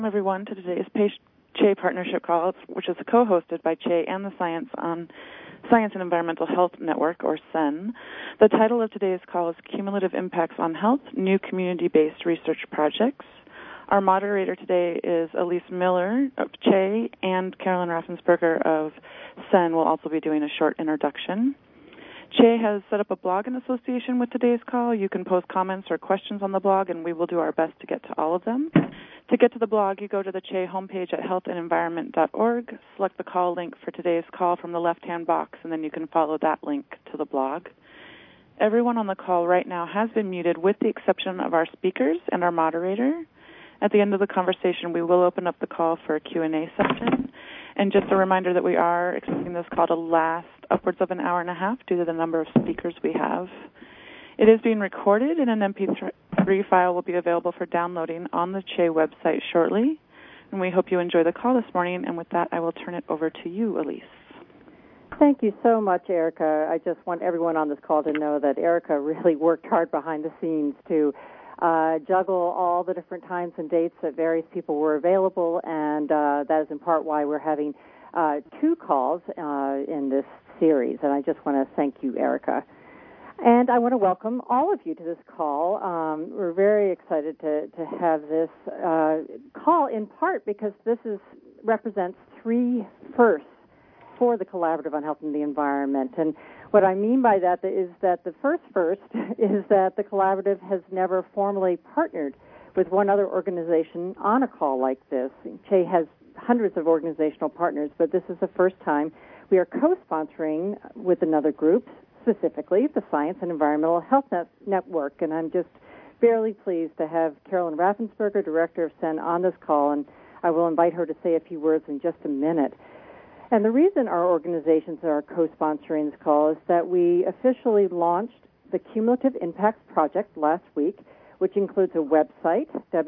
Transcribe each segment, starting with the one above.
Everyone to today's CHE Partnership Call, which is co-hosted by CHE and the Science and Environmental Health Network, or SEN. The title of today's call is Cumulative Impacts on Health, New Community-Based Research Projects. Our moderator today is Elise Miller of CHE, and Carolyn Raffensperger of SEN will also be doing a short introduction. CHE has set up a blog in association with today's call. You can post comments or questions on the blog, and we will do our best to get to all of them. To get to the blog, you go to the CHE homepage at healthandenvironment.org, select the call link for today's call from the left-hand box, and then you can follow that link to the blog. Everyone on the call right now has been muted with the exception of our speakers and our moderator. At the end of the conversation, we will open up the call for a Q&A session. And just a reminder that we are expecting this call to last upwards of an hour and a half due to the number of speakers we have. It is being recorded, and an MP3 file will be available for downloading on the CHE website shortly. And we hope you enjoy the call this morning. And with that, I will turn it over to you, Elise. Thank you so much, Erica. I just want everyone on this call to know that Erica really worked hard behind the scenes to juggle all the different times and dates that various people were available, and that is in part why we're having two calls in this series. And I just want to thank you, Erica. And I want to welcome all of you to this call. We're very excited to have this call, in part because this represents three firsts for the Collaborative on Health and the Environment. And what I mean by that is that the first is that the Collaborative has never formally partnered with one other organization on a call like this. CHE has hundreds of organizational partners, but this is the first time we are co-sponsoring with another group, specifically the Science and Environmental Health Network. And I'm just fairly pleased to have Carolyn Raffensperger, Director of SEN, on this call, and I will invite her to say a few words in just a minute. And the reason our organizations are co-sponsoring this call is that we officially launched the Cumulative Impacts Project last week, which includes a website,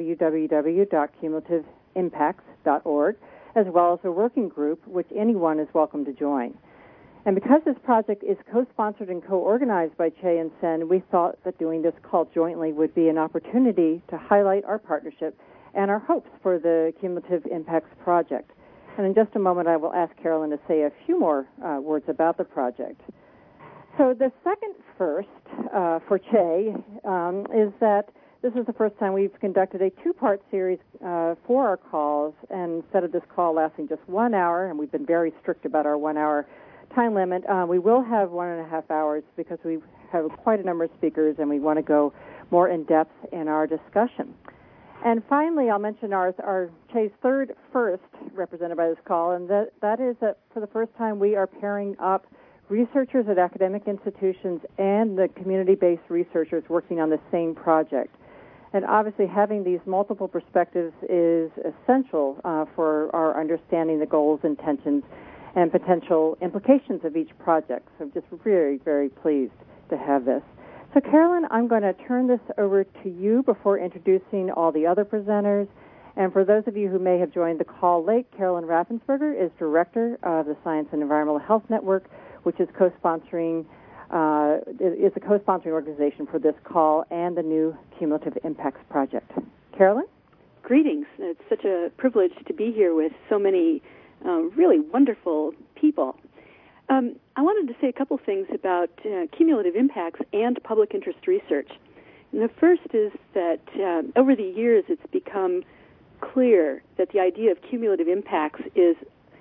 www.cumulativeimpacts.org, as well as a working group, which anyone is welcome to join. And because this project is co-sponsored and co-organized by CHE and SEN, we thought that doing this call jointly would be an opportunity to highlight our partnership and our hopes for the Cumulative Impacts Project. And in just a moment, I will ask Carolyn to say a few more words about the project. So the second first for CHE is that this is the first time we've conducted a two-part series for our calls, and instead of this call lasting just 1 hour, and we've been very strict about our 1 hour time limit, we will have 1.5 hours because we have quite a number of speakers and we want to go more in depth in our discussion. And finally, I'll mention our CHE's third first represented by this call, and that is that for the first time we are pairing up researchers at academic institutions and the community-based researchers working on the same project. And obviously having these multiple perspectives is essential for our understanding the goals, intentions, and potential implications of each project. So I'm just very, very pleased to have this. So Carolyn, I'm going to turn this over to you before introducing all the other presenters. And for those of you who may have joined the call late, Carolyn Raffensperger is Director of the Science and Environmental Health Network, which is co-sponsoring is a co-sponsoring organization for this call and the new Cumulative Impacts Project. Carolyn? Greetings. It's such a privilege to be here with so many really wonderful people. I wanted to say a couple things about cumulative impacts and public interest research. And the first is that over the years it's become clear that the idea of cumulative impacts is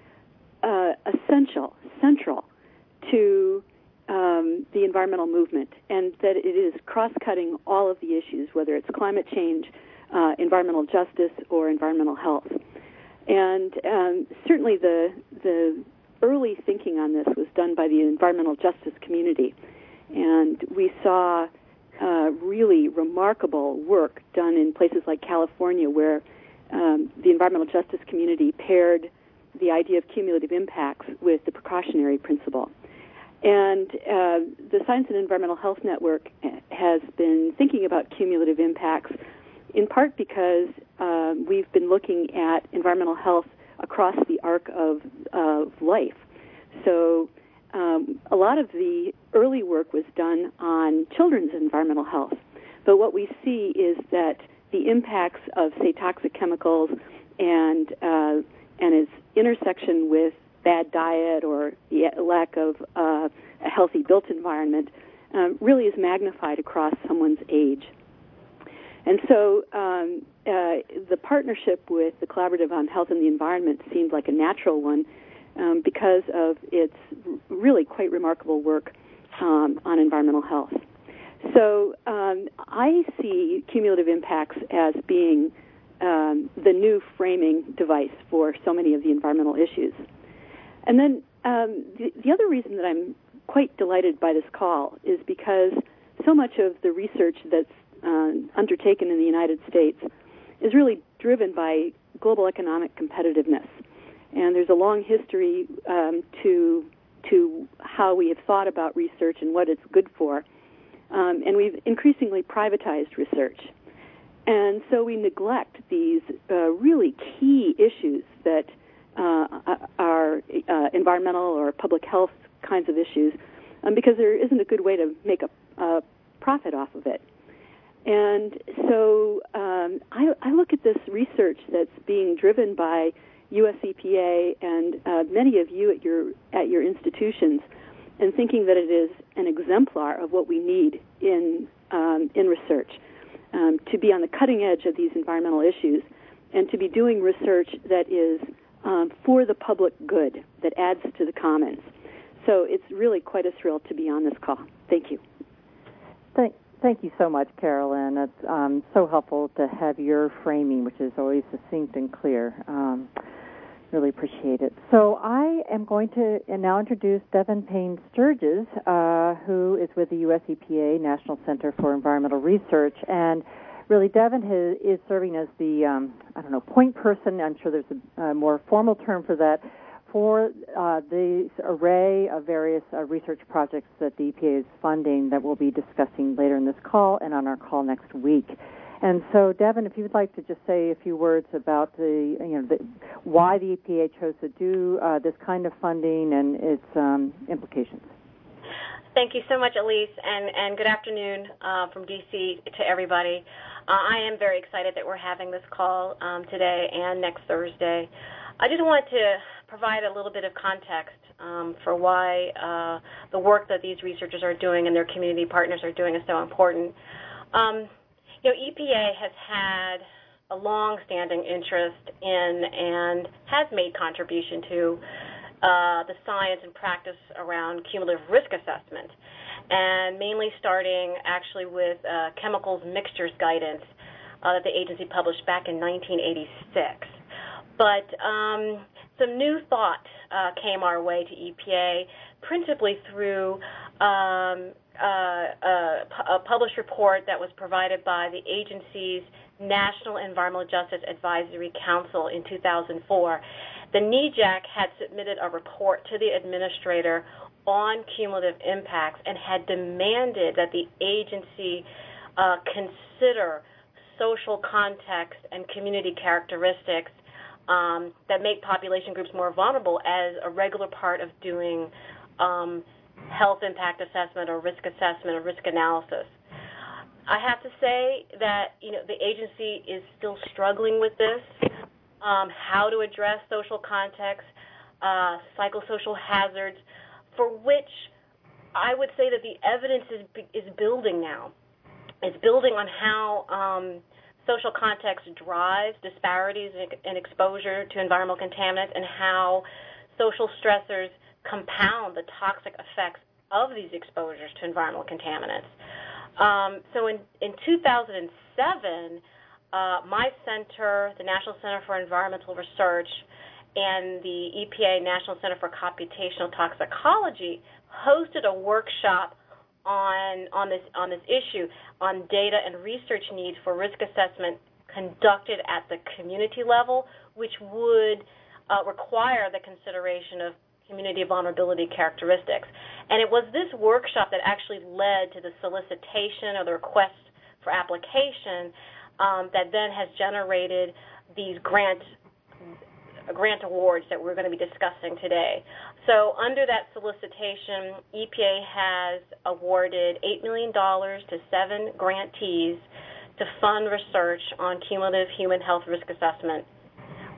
central to the environmental movement, and that it is cross-cutting all of the issues, whether it's climate change, environmental justice, or environmental health. And certainly the early thinking on this was done by the environmental justice community. And we saw really remarkable work done in places like California where the environmental justice community paired the idea of cumulative impacts with the precautionary principle. And the Science and Environmental Health Network has been thinking about cumulative impacts in part because we've been looking at environmental health across the arc of life. So a lot of the early work was done on children's environmental health. But what we see is that the impacts of, say, toxic chemicals and its intersection with bad diet or the lack of a healthy built environment really is magnified across someone's age. And so the partnership with the Collaborative on Health and the Environment seemed like a natural one because of its really quite remarkable work on environmental health. So I see cumulative impacts as being the new framing device for so many of the environmental issues. And then the other reason that I'm quite delighted by this call is because so much of the research that's undertaken in the United States is really driven by global economic competitiveness. And there's a long history to how we have thought about research and what it's good for. And we've increasingly privatized research. And so we neglect these really key issues that are environmental or public health kinds of issues because there isn't a good way to make a profit off of it. And so I look at this research that's being driven by US EPA and many of you at your institutions, and thinking that it is an exemplar of what we need in research, to be on the cutting edge of these environmental issues, and to be doing research that is for the public good, that adds to the commons. So it's really quite a thrill to be on this call. Thank you. Thank you so much, Carolyn. It's so helpful to have your framing, which is always succinct and clear. Really appreciate it. So I am going to now introduce Devin Payne Sturges, who is with the US EPA National Center for Environmental Research. And really, Devin is serving as the, point person. I'm sure there's a more formal term for that, for the array of various research projects that the EPA is funding that we'll be discussing later in this call and on our call next week. And so, Devin, if you would like to just say a few words about why the EPA chose to do this kind of funding and its implications. Thank you so much, Elise, and good afternoon from D.C. to everybody. I am very excited that we're having this call today and next Thursday. I just wanted to provide a little bit of context for why the work that these researchers are doing and their community partners are doing is so important. EPA has had a long-standing interest in and has made contribution to the science and practice around cumulative risk assessment, and mainly starting actually with chemicals mixtures guidance that the agency published back in 1986. But some new thought came our way to EPA, principally through a published report that was provided by the agency's National Environmental Justice Advisory Council in 2004. The NEJAC had submitted a report to the administrator on cumulative impacts and had demanded that the agency consider social context and community characteristics that make population groups more vulnerable as a regular part of doing health impact assessment or risk analysis. I have to say that the agency is still struggling with this, how to address social context, psychosocial hazards, for which I would say that the evidence is building now. It's building on how social context drives disparities in exposure to environmental contaminants and how social stressors compound the toxic effects of these exposures to environmental contaminants. So in 2007, my center, the National Center for Environmental Research, and the EPA National Center for Computational Toxicology hosted a workshop on this issue on data and research needs for risk assessment conducted at the community level, which would require the consideration of community vulnerability characteristics. And it was this workshop that actually led to the solicitation or the request for application that then has generated these grant awards that we're going to be discussing today. So under that solicitation, EPA has awarded $8 million to 7 grantees to fund research on cumulative human health risk assessment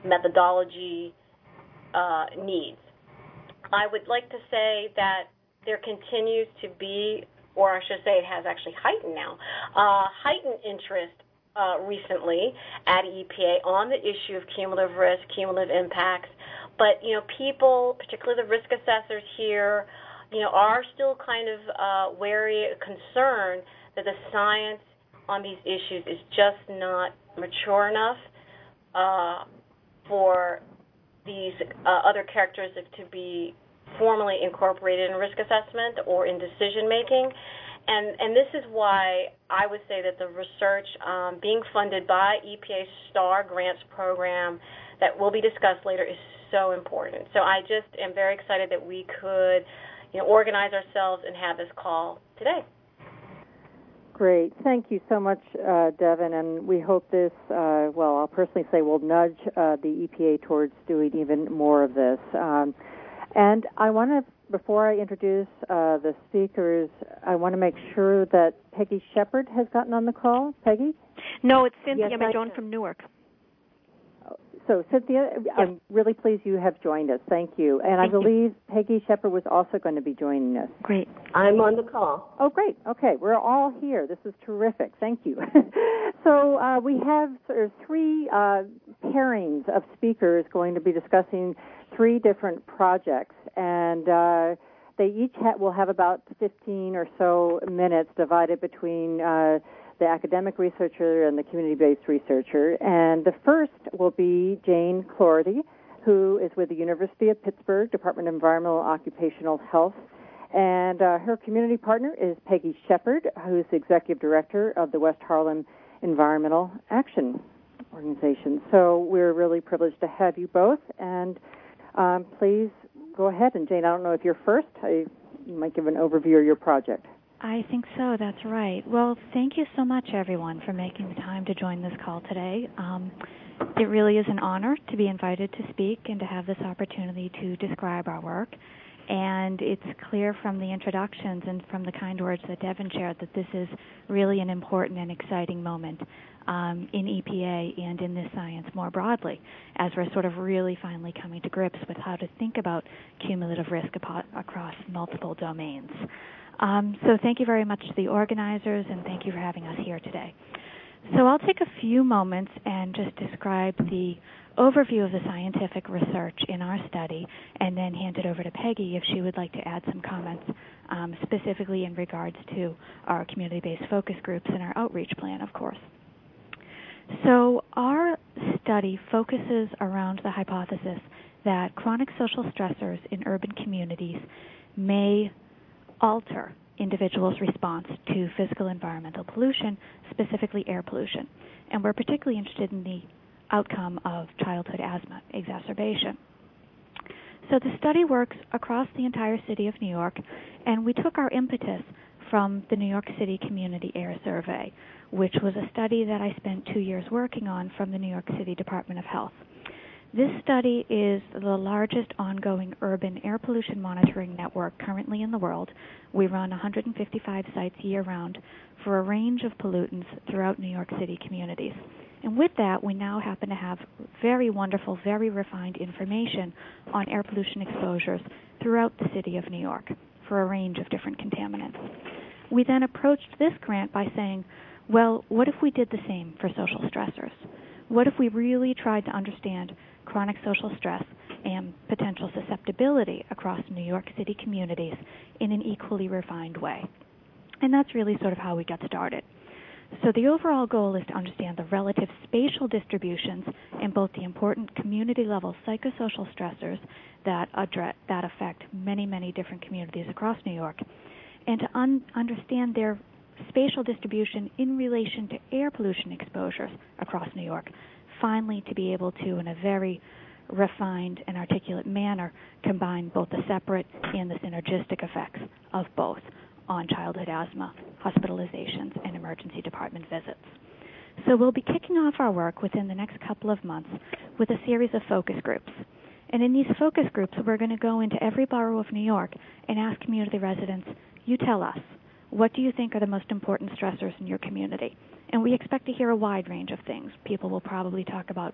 methodology needs. I would like to say that there continues to be, or I should say it has actually heightened now, heightened interest recently at EPA on the issue of cumulative risk, cumulative impacts. But, people, particularly the risk assessors here, are still kind of wary, concerned that the science on these issues is just not mature enough for these other characteristics to be formally incorporated in risk assessment or in decision making. And this is why I would say that the research being funded by EPA's STAR grants program that will be discussed later is so important. So I just am very excited that we could organize ourselves and have this call today. Great. Thank you so much, Devin. And we hope this, I'll personally say will nudge the EPA towards doing even more of this. And I want to, before I introduce the speakers, I want to make sure that Peggy Shepard has gotten on the call. Peggy? No, it's Cynthia Yes, McJohn from Newark. So, Cynthia, yes. I'm really pleased you have joined us. Thank you. And I believe Peggy Shepard was also going to be joining us. Great. I'm on the call. Oh, great. Okay, we're all here. This is terrific. Thank you. So we have sort of three pairings of speakers going to be discussing three different projects, and they each will have about 15 or so minutes divided between the academic researcher and the community-based researcher. And the first will be Jane Clordy, who is with the University of Pittsburgh, Department of Environmental and Occupational Health. And her community partner is Peggy Shepard, who's the executive director of the West Harlem Environmental Action Organization. So we're really privileged to have you both. And please go ahead. And Jane, I don't know if you're first. You might give an overview of your project. I think so. That's right. Well, thank you so much, everyone, for making the time to join this call today. It really is an honor to be invited to speak and to have this opportunity to describe our work. And it's clear from the introductions and from the kind words that Devin shared that this is really an important and exciting moment in EPA and in this science more broadly, as we're sort of really finally coming to grips with how to think about cumulative risk across multiple domains. So thank you very much to the organizers, and thank you for having us here today. So I'll take a few moments and just describe the overview of the scientific research in our study, and then hand it over to Peggy if she would like to add some comments specifically in regards to our community-based focus groups and our outreach plan, of course. So our study focuses around the hypothesis that chronic social stressors in urban communities may alter individuals' response to physical environmental pollution, specifically air pollution. And we're particularly interested in the outcome of childhood asthma exacerbation. So the study works across the entire city of New York, and we took our impetus from the New York City Community Air Survey, which was a study that I spent 2 years working on from the New York City Department of Health. This study is the largest ongoing urban air pollution monitoring network currently in the world. We run 155 sites year-round for a range of pollutants throughout New York City communities. And with that, we now happen to have very wonderful, very refined information on air pollution exposures throughout the city of New York for a range of different contaminants. We then approached this grant by saying, well, what if we did the same for social stressors? What if we really tried to understand chronic social stress and potential susceptibility across New York City communities in an equally refined way? And that's really sort of how we got started. So the overall goal is to understand the relative spatial distributions in both the important community-level psychosocial stressors that affect many, many different communities across New York, and to understand their spatial distribution in relation to air pollution exposures across New York, finally to be able to, in a very refined and articulate manner, combine both the separate and the synergistic effects of both on childhood asthma, hospitalizations, and emergency department visits. So we'll be kicking off our work within the next couple of months with a series of focus groups. And in these focus groups, we're going to go into every borough of New York and ask community residents, you tell us, what do you think are the most important stressors in your community? And we expect to hear a wide range of things. People will probably talk about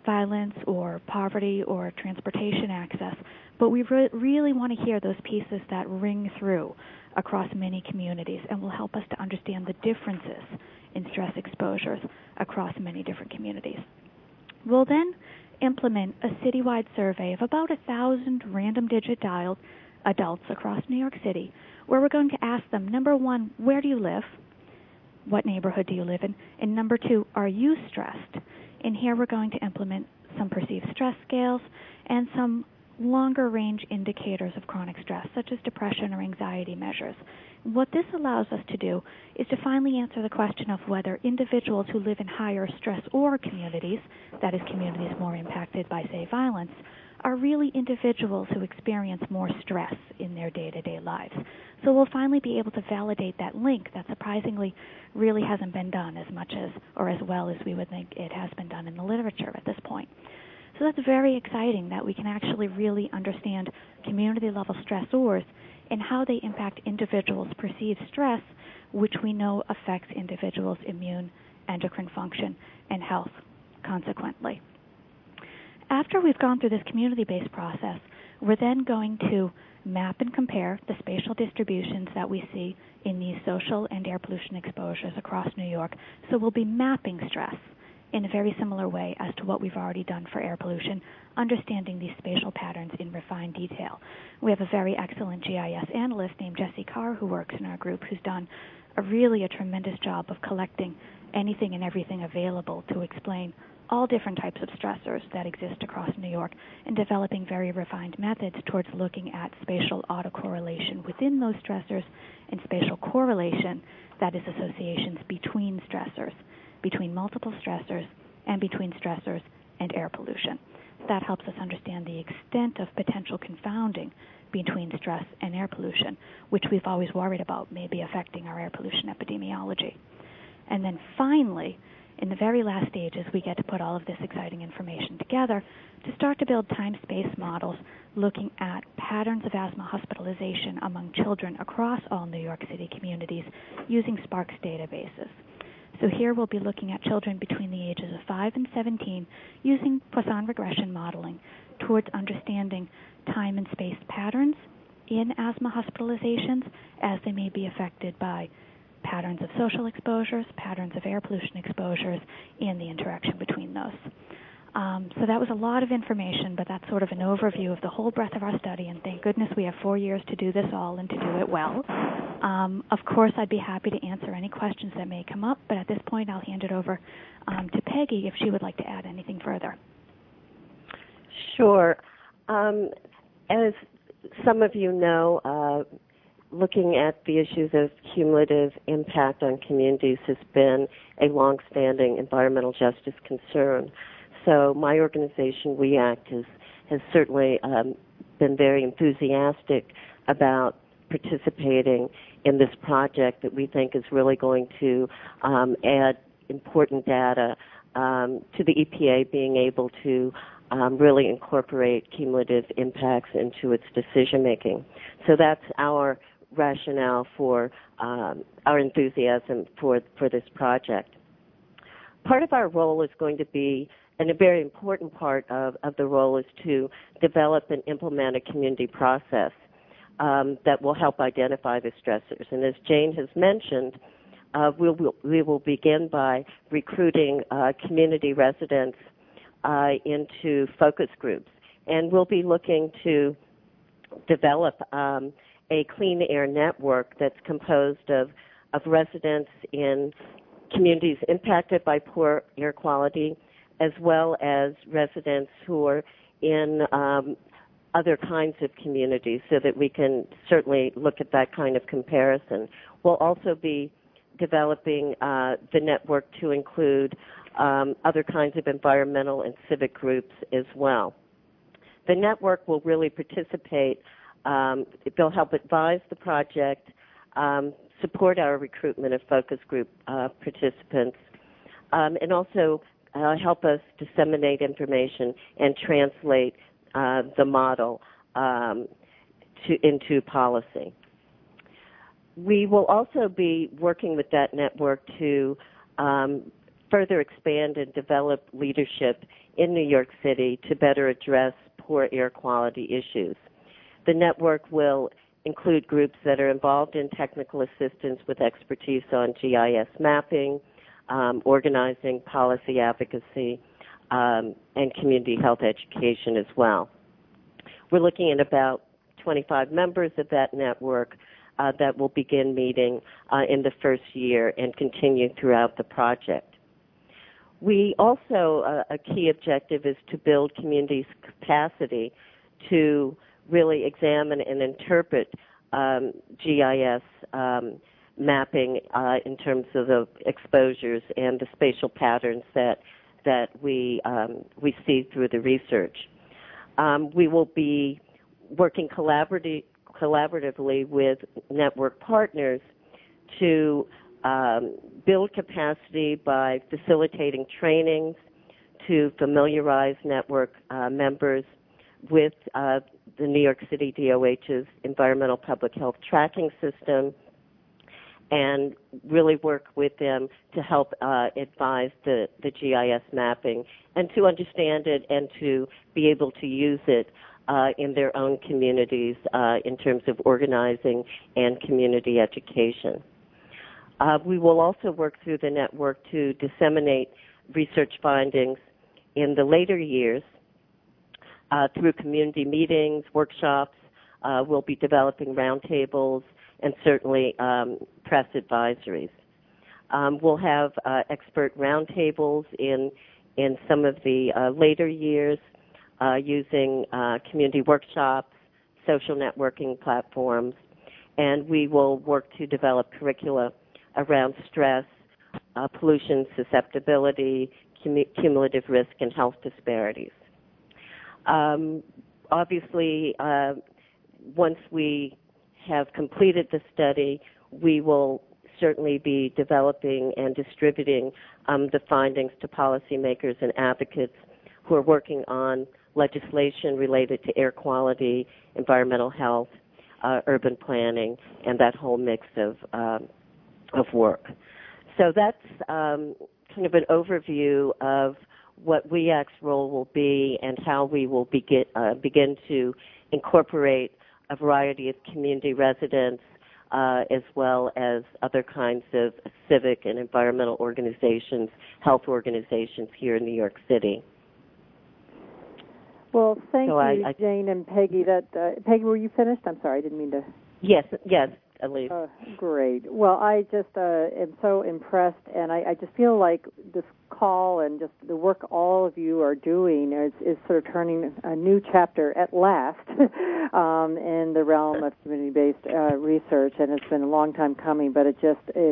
violence or poverty or transportation access, but we really want to hear those pieces that ring through across many communities and will help us to understand the differences in stress exposures across many different communities. We'll then implement a citywide survey of about 1,000 random digit dialed adults across New York City, where we're going to ask them, number one, where do you live? What neighborhood do you live in? And number two, are you stressed? And here we're going to implement some perceived stress scales and some longer range indicators of chronic stress, such as depression or anxiety measures. What this allows us to do is to finally answer the question of whether individuals who live in higher stress or communities, that is communities more impacted by, say, violence, are really individuals who experience more stress in their day-to-day lives. So we'll finally be able to validate that link that surprisingly really hasn't been done as much as or as well as we would think it has been done in the literature at this point. So that's very exciting that we can actually really understand community-level stressors and how they impact individuals' perceived stress, which we know affects individuals' immune, endocrine function, and health consequently. After we've gone through this community-based process, we're then going to map and compare the spatial distributions that we see in these social and air pollution exposures across New York. So we'll be mapping stress in a very similar way as to what we've already done for air pollution, understanding these spatial patterns in refined detail. We have a very excellent GIS analyst named Jesse Carr who works in our group who's done a tremendous job of collecting anything and everything available to explain all different types of stressors that exist across New York and developing very refined methods towards looking at spatial autocorrelation within those stressors and spatial correlation, that is associations between stressors, between multiple stressors, and between stressors and air pollution. That helps us understand the extent of potential confounding between stress and air pollution, which we've always worried about may be affecting our air pollution epidemiology. And then finally, in the very last stages, we get to put all of this exciting information together to start to build time-space models looking at patterns of asthma hospitalization among children across all New York City communities using SPARCS databases. So here we'll be looking at children between the ages of 5 and 17 using Poisson regression modeling towards understanding time and space patterns in asthma hospitalizations as they may be affected by patterns of social exposures, patterns of air pollution exposures, and the interaction between those. So that was a lot of information, but that's sort of an overview of the whole breadth of our study, and thank goodness we have 4 years to do this all and to do it well. Of course, I'd be happy to answer any questions that may come up, but at this point I'll hand it over to Peggy if she would like to add anything further. Sure. As some of you know, looking at the issues of cumulative impact on communities has been a long-standing environmental justice concern. So my organization, We Act, has certainly been very enthusiastic about participating in this project that we think is really going to add important data to the EPA being able to really incorporate cumulative impacts into its decision-making. So that's our rationale for our enthusiasm for this project. Part of our role is going to be, and a very important part of the role is to develop and implement a community process that will help identify the stressors. And as Jane has mentioned, we will begin by recruiting community residents into focus groups. And we'll be looking to develop a clean air network that's composed of residents in communities impacted by poor air quality, as well as residents who are in other kinds of communities, so that we can certainly look at that kind of comparison. We'll also be developing the network to include other kinds of environmental and civic groups as well. The network will really participate. They'll help advise the project, support our recruitment of focus group participants, and also help us disseminate information and translate the model into policy. We will also be working with that network to further expand and develop leadership in New York City to better address poor air quality issues. The network will include groups that are involved in technical assistance with expertise on GIS mapping, organizing, policy advocacy, and community health education as well. We're looking at about 25 members of that network that will begin meeting in the first year and continue throughout the project. We also, a key objective is to build communities' capacity to really examine and interpret GIS mapping in terms of the exposures and the spatial patterns that we see through the research. We will be working collaboratively with network partners to build capacity by facilitating trainings to familiarize network members with the New York City DOH's environmental public health tracking system, and really work with them to help advise the GIS mapping and to understand it and to be able to use it in their own communities in terms of organizing and community education. We will also work through the network to disseminate research findings in the later years through community meetings, workshops. We'll be developing roundtables and certainly press advisories. We'll have expert roundtables in some of the later years using community workshops, social networking platforms, and we will work to develop curricula around stress, pollution susceptibility, cumulative risk, and health disparities. Obviously, once we have completed the study, we will certainly be developing and distributing the findings to policymakers and advocates who are working on legislation related to air quality, environmental health, urban planning, and that whole mix of work. So that's kind of an overview of what WEAC's role will be and how we will begin to incorporate a variety of community residents as well as other kinds of civic and environmental organizations, health organizations here in New York City. Well, thank you, Jane and Peggy. Peggy, were you finished? I'm sorry, I didn't mean to. Yes, Elise. Great. Well, I just am so impressed, and I just feel like this call and just the work all of you are doing is sort of turning a new chapter at last in the realm of community-based research, and it's been a long time coming, but it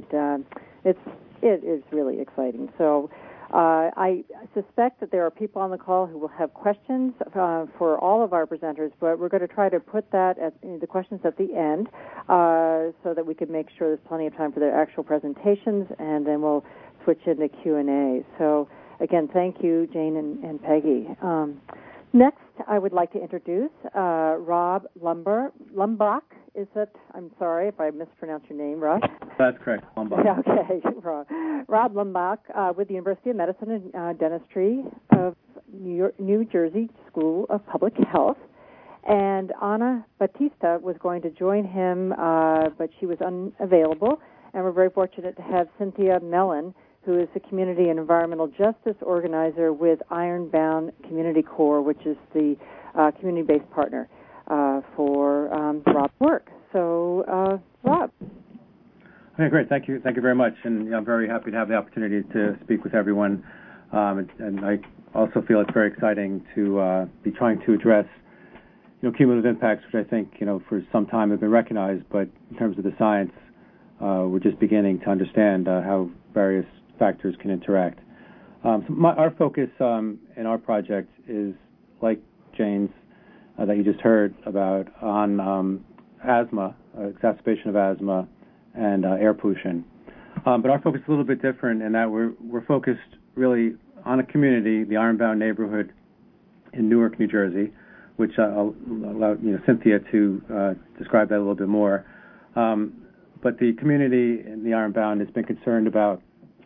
is really exciting. So I suspect that there are people on the call who will have questions for all of our presenters, but we're going to try to put the questions at the end so that we can make sure there's plenty of time for their actual presentations, and then we'll switch into Q&A. So, again, thank you, Jane and Peggy. Next, I would like to introduce Rob Lumbach. Is it? I'm sorry if I mispronounced your name, Rob. That's correct, Lumbach. Okay, Rob Lumbach with the University of Medicine and Dentistry of New Jersey School of Public Health. And Anna Batista was going to join him, but she was unavailable. And we're very fortunate to have Cynthia Mellon, who is the Community and Environmental Justice Organizer with Ironbound Community Corps, which is the community-based partner for Rob's work. So, Rob. Okay, great. Thank you very much. And I'm very happy to have the opportunity to speak with everyone. And I also feel it's very exciting to be trying to address, cumulative impacts, which I think, for some time have been recognized, but in terms of the science, we're just beginning to understand how various factors can interact. So our focus in our project is, like Jane's, that you just heard about, on asthma, exacerbation of asthma, and air pollution. But our focus is a little bit different in that we're focused really on a community, the Ironbound neighborhood in Newark, New Jersey, which I'll allow Cynthia to describe that a little bit more. But the community in the Ironbound has been concerned about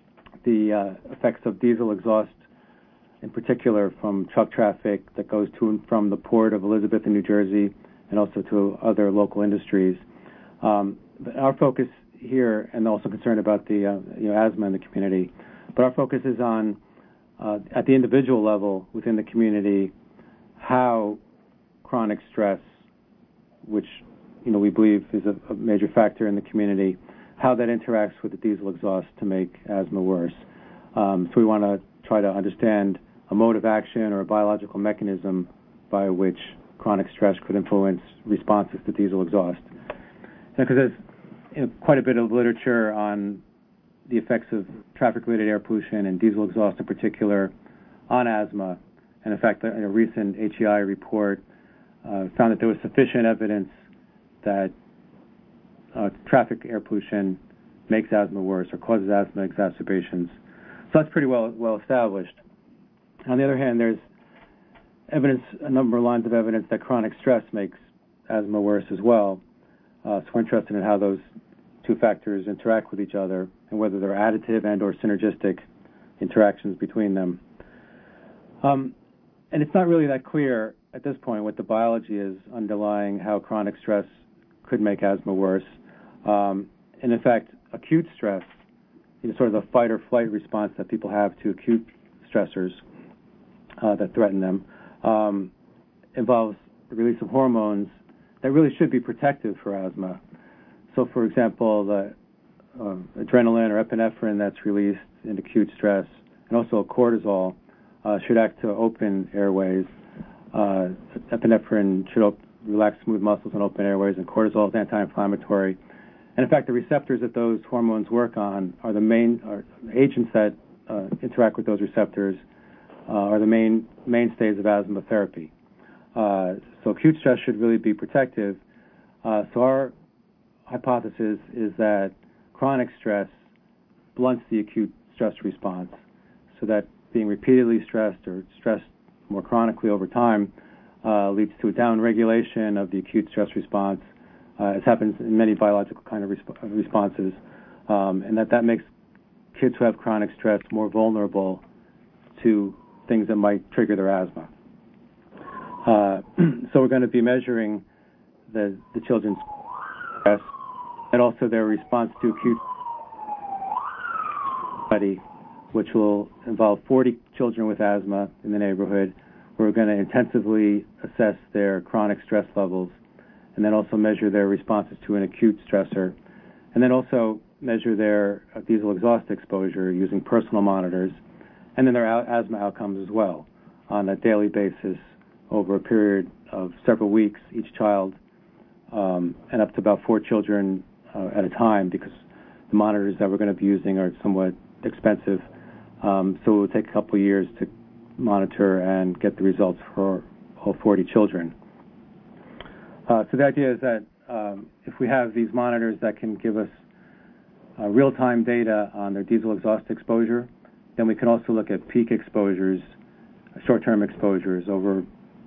the effects of diesel exhaust, in particular from truck traffic that goes to and from the port of Elizabeth in New Jersey and also to other local industries. But our focus here, and also concerned about the asthma in the community, but our focus is on, at the individual level within the community, how chronic stress, which we believe is a major factor in the community, how that interacts with the diesel exhaust to make asthma worse. So we want to try to understand a mode of action or a biological mechanism by which chronic stress could influence responses to diesel exhaust. Because there's quite a bit of literature on the effects of traffic-related air pollution and diesel exhaust in particular on asthma. And in fact, a recent HEI report found that there was sufficient evidence that traffic air pollution makes asthma worse or causes asthma exacerbations. So that's pretty well established. On the other hand, there's evidence, a number of lines of evidence that chronic stress makes asthma worse as well. So we're interested in how those two factors interact with each other and whether they're additive and or synergistic interactions between them. And it's not really that clear at this point what the biology is underlying how chronic stress could make asthma worse. And in fact, acute stress, sort of the fight or flight response that people have to acute stressors that threaten them, involves the release of hormones that really should be protective for asthma. So, for example, the adrenaline or epinephrine that's released in acute stress, and also cortisol, should act to open airways. Epinephrine should relax smooth muscles and open airways, and cortisol is anti-inflammatory. And in fact, the receptors that those hormones work on are the main agents that interact with those receptors are the mainstays of asthma therapy. So acute stress should really be protective. So our hypothesis is that chronic stress blunts the acute stress response, so that being repeatedly stressed or stressed more chronically over time leads to a downregulation of the acute stress response, as happens in many biological kind of responses, and that makes kids who have chronic stress more vulnerable to things that might trigger their asthma. So we're going to be measuring the children's stress and also their response to acute study, which will involve 40 children with asthma in the neighborhood. We're going to intensively assess their chronic stress levels and then also measure their responses to an acute stressor, and then also measure their diesel exhaust exposure using personal monitors, and then their asthma outcomes as well on a daily basis over a period of several weeks, each child, and up to about 4 children at a time, because the monitors that we're going to be using are somewhat expensive. So it will take a couple of years to monitor and get the results for all 40 children. So the idea is that if we have these monitors that can give us real-time data on their diesel exhaust exposure, then we can also look at peak exposures, short-term exposures over,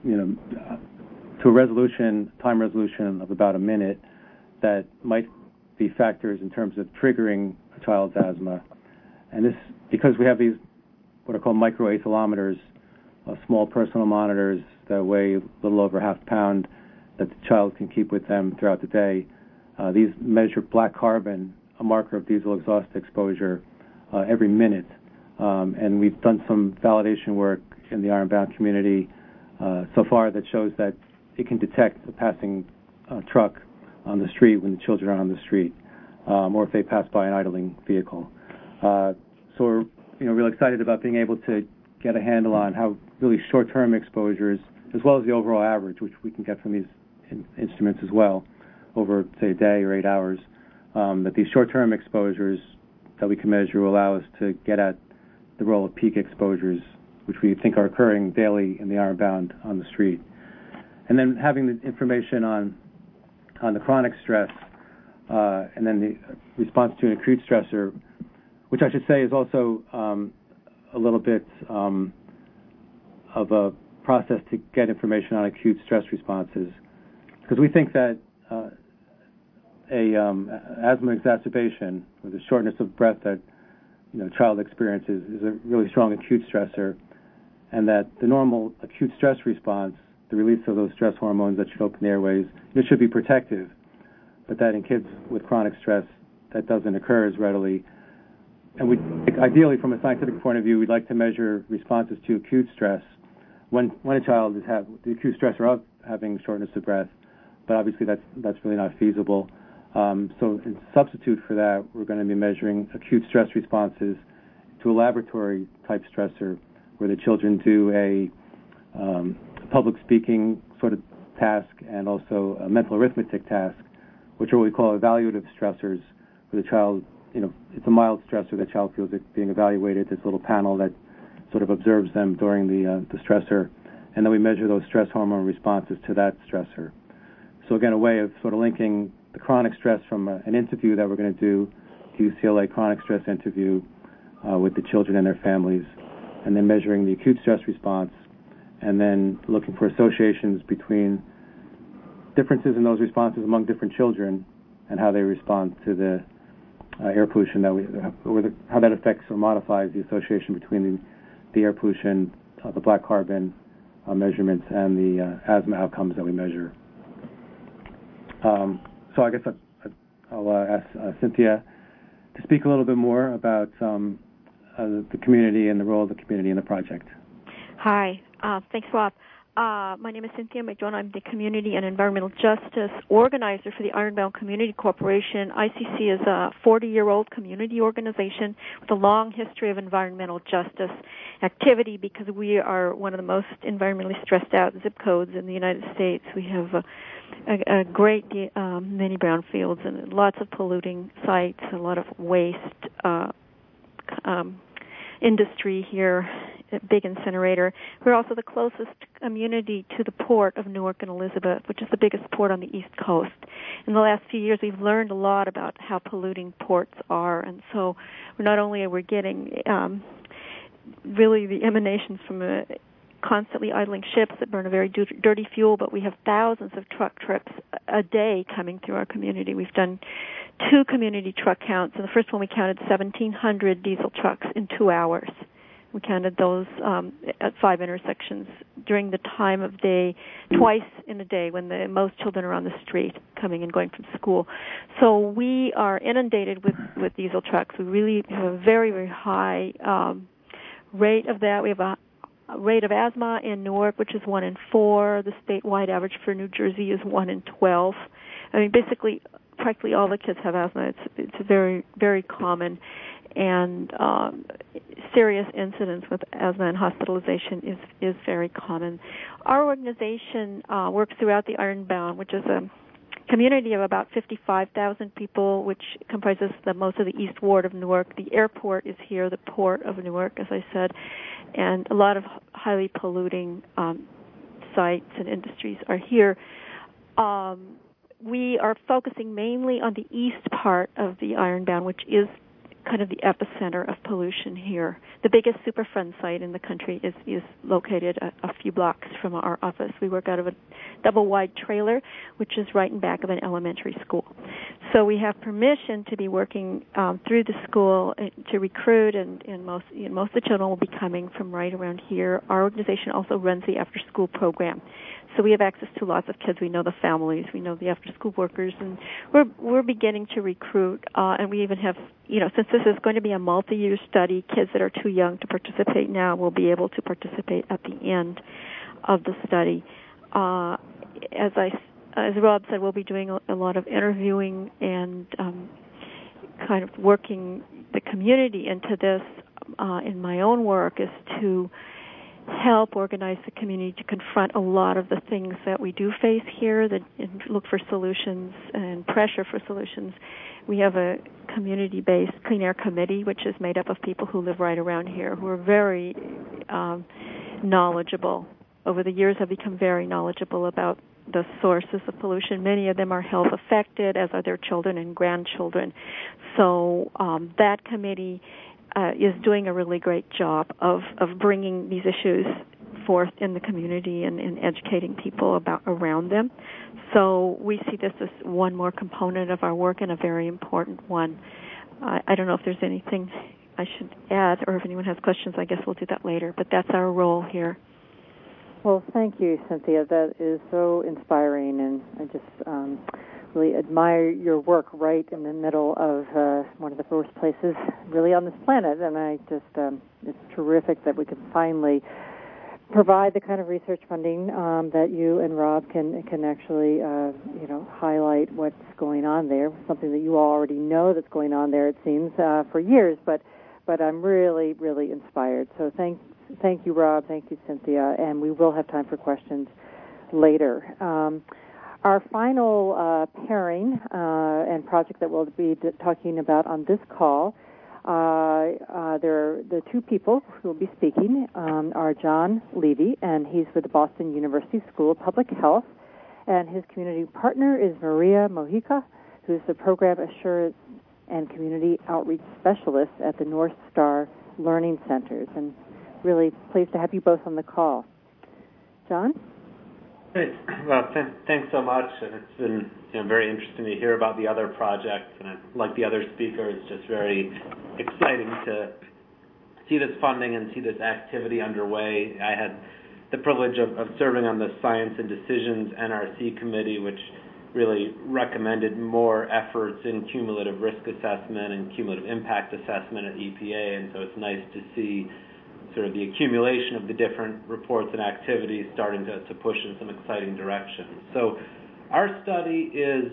to a time resolution of about a minute that might be factors in terms of triggering a child's asthma. And this, because we have these what are called microaethylometers, small personal monitors that weigh a little over half a pound that the child can keep with them throughout the day. These measure black carbon, a marker of diesel exhaust exposure, every minute. And we've done some validation work in the Ironbound community so far that shows that it can detect a passing truck on the street when the children are on the street, or if they pass by an idling vehicle. So we're really excited about being able to get a handle on how really short-term exposures, as well as the overall average, which we can get from these instruments as well, over, say, a day or 8 hours, that these short-term exposures that we can measure will allow us to get at the role of peak exposures, which we think are occurring daily in the Ironbound on the street. And then having the information on the chronic stress, and then the response to an acute stressor, which I should say is also a little bit of a process to get information on acute stress responses, because we think that asthma exacerbation, or the shortness of breath that child experiences is a really strong acute stressor, and that the normal acute stress response, the release of those stress hormones that should open the airways, it should be protective, but that in kids with chronic stress, that doesn't occur as readily. And ideally, from a scientific point of view, we'd like to measure responses to acute stress when a child is the acute stressor of having shortness of breath, but obviously that's really not feasible. So in substitute for that, we're going to be measuring acute stress responses to a laboratory-type stressor where the children do a public speaking sort of task and also a mental arithmetic task, which are what we call evaluative stressors, where the child, it's a mild stressor, the child feels it being evaluated. There's a little panel that sort of observes them during the stressor, and then we measure those stress hormone responses to that stressor. So again, a way of sort of linking the chronic stress from an interview that we're going to do, UCLA chronic stress interview with the children and their families, and then measuring the acute stress response, and then looking for associations between differences in those responses among different children and how they respond to the air pollution how that affects or modifies the association between the air pollution, the black carbon measurements, and the asthma outcomes that we measure. So I guess I'll ask Cynthia to speak a little bit more about the community and the role of the community in the project. Hi. Thanks, Rob. My name is Cynthia McDonough. I'm the Community and Environmental Justice Organizer for the Ironbound Community Corporation. ICC is a 40-year-old community organization with a long history of environmental justice activity because we are one of the most environmentally stressed out zip codes in the United States. We have a great many brownfields and lots of polluting sites, a lot of waste, industry here, a big incinerator. We're also the closest community to the port of Newark and Elizabeth, which is the biggest port on the East Coast. In the last few years, we've learned a lot about how polluting ports are, and so not only are we getting really the emanations from constantly idling ships that burn a very dirty fuel, but we have thousands of truck trips a day coming through our community. We've done 2 community truck counts, and the first one we counted 1,700 diesel trucks in 2 hours. We counted those at 5 intersections during the time of day, twice in a day when the most children are on the street coming and going from school. So we are inundated with diesel trucks. We really have a very, very high rate of that. We have a rate of asthma in Newark, which is 1 in 4. The statewide average for New Jersey is 1 in 12. I mean, basically, practically all the kids have asthma. It's very, very common, and serious incidents with asthma and hospitalization is very common. Our organization works throughout the Ironbound, which is a community of about 55,000 people, which comprises most of the East Ward of Newark. The airport is here, the port of Newark, as I said, and a lot of highly polluting sites and industries are here. We are focusing mainly on the east part of the Ironbound, which is kind of the epicenter of pollution here. The biggest Superfund site in the country is located a few blocks from our office. We work out of a double-wide trailer, which is right in back of an elementary school. So we have permission to be working through the school to recruit, and most of the children will be coming from right around here. Our organization also runs the after-school program. So we have access to lots of kids. We know the families. We know the after-school workers, and we're beginning to recruit. And we even have, since this is going to be a multi-year study, kids that are too young to participate now will be able to participate at the end of the study. As Rob said, we'll be doing a lot of interviewing and kind of working the community into this. In my own work is to help organize the community to confront a lot of the things that we do face here, and look for solutions and pressure for solutions. We have a community-based Clean Air Committee, which is made up of people who live right around here, who are very knowledgeable. Over the years have become very knowledgeable about the sources of pollution. Many of them are health affected, as are their children and grandchildren. So that committee is doing a really great job of bringing these issues forth in the community and educating people around them. So we see this as one more component of our work and a very important one. I don't know if there's anything I should add, or if anyone has questions, I guess we'll do that later. But that's our role here. Well, thank you, Cynthia. That is so inspiring, and I just really admire your work right in the middle of one of the first places really on this planet. And I just, it's terrific that we can finally provide the kind of research funding that you and Rob can actually, highlight what's going on there. Something that you all already know that's going on there, it seems, for years. But I'm really, really inspired. So thank you, Rob. Thank you, Cynthia. And we will have time for questions later. Our final pairing and project that we'll be talking about on this call, the two people who will be speaking are John Levy, and he's with the Boston University School of Public Health, and his community partner is Maria Mojica, who's the Program Assurance and Community Outreach Specialist at the North Star Learning Centers. And really pleased to have you both on the call. John? Great. Well, thanks so much. And it's been very interesting to hear about the other projects. And like the other speakers, just very exciting to see this funding and see this activity underway. I had the privilege of serving on the Science and Decisions NRC committee, which really recommended more efforts in cumulative risk assessment and cumulative impact assessment at EPA. And so it's nice to see sort of the accumulation of the different reports and activities starting to push in some exciting directions. So our study is,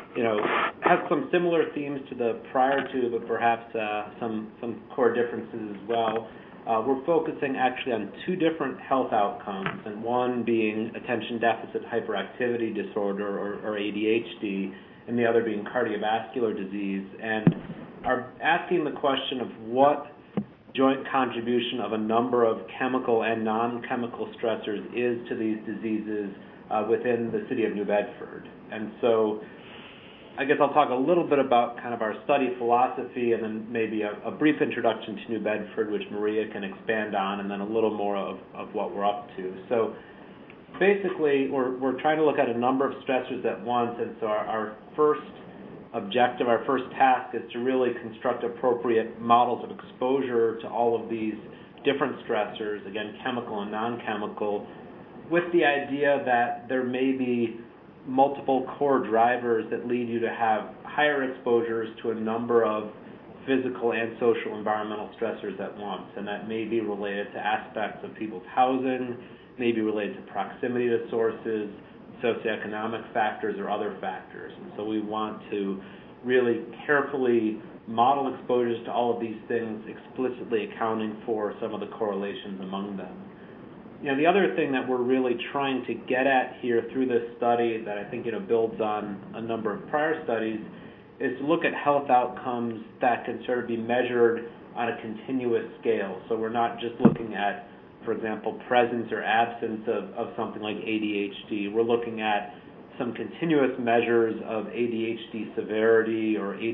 has some similar themes to the prior two, but perhaps some core differences as well. We're focusing actually on two different health outcomes, and one being attention deficit hyperactivity disorder, or ADHD, and the other being cardiovascular disease, and are asking the question of what joint contribution of a number of chemical and non-chemical stressors is to these diseases within the city of New Bedford. And so I guess I'll talk a little bit about kind of our study philosophy, and then maybe a brief introduction to New Bedford, which Maria can expand on, and then a little more of what we're up to. So basically, we're trying to look at a number of stressors at once, and so our first objective, our first task, is to really construct appropriate models of exposure to all of these different stressors, again, chemical and non-chemical, with the idea that there may be multiple core drivers that lead you to have higher exposures to a number of physical and social environmental stressors at once. And that may be related to aspects of people's housing, may be related to proximity to sources, socioeconomic factors, or other factors. And so we want to really carefully model exposures to all of these things, explicitly accounting for some of the correlations among them. The other thing that we're really trying to get at here through this study that I think builds on a number of prior studies is to look at health outcomes that can sort of be measured on a continuous scale. So we're not just looking at, for example, presence or absence of something like ADHD. We're looking at some continuous measures of ADHD severity or